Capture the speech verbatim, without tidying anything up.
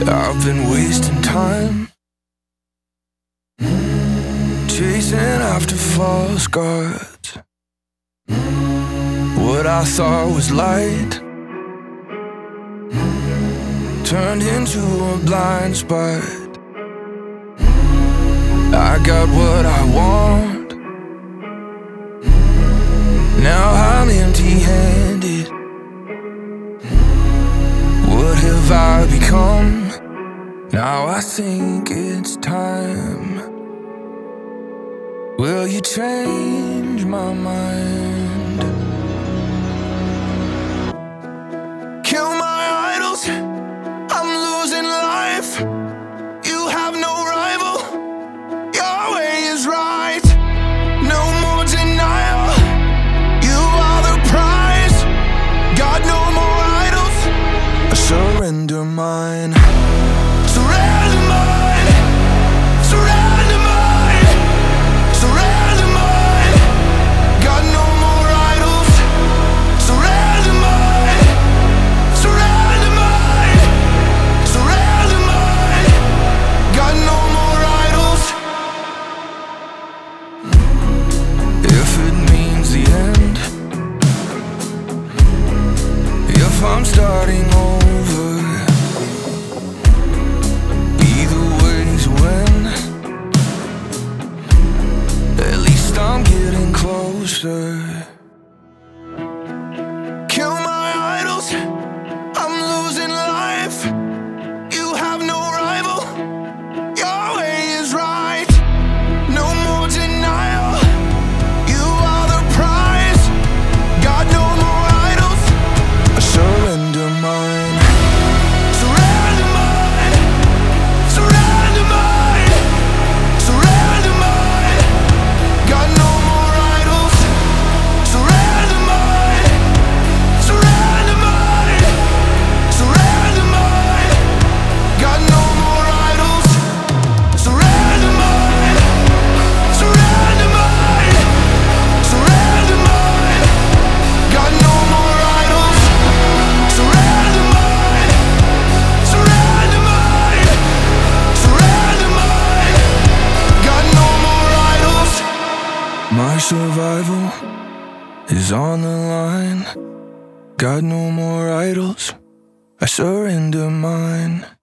I've been wasting time, chasing after false gods. What I thought was light turned into a blind spot. I got what I want, now I'm empty-handed. What have I become? Now I think it's time. Will you change my mind? Kill my idols, I'm losing life. You have no rival, your way is right. No more denial, you are the prize. Got no more idols, I surrender mine. Surrender mine, surrender mine, surrender mine. Got no more idols, surrender mine, surrender mine, surrender mine. Got no more idols. If it means the end, if I'm starting over, either way's a win. At least I'm getting closer. Kill my idols, I'm losing life. You have no rival, your way is right. No more denial, you are the prize. Got no more idols, I surrender mine. Surrender mine, surrender mine, surrender mine. Got no more idols, surrender mine, surrender mine, surrender mine. Got no more idols, surrender mine, surrender mine, surrender mine. Got no more idols, surrender mine, surrender mine, surrender mine. Got no more idols. My survival is on the line. Got no more idols, I surrender mine.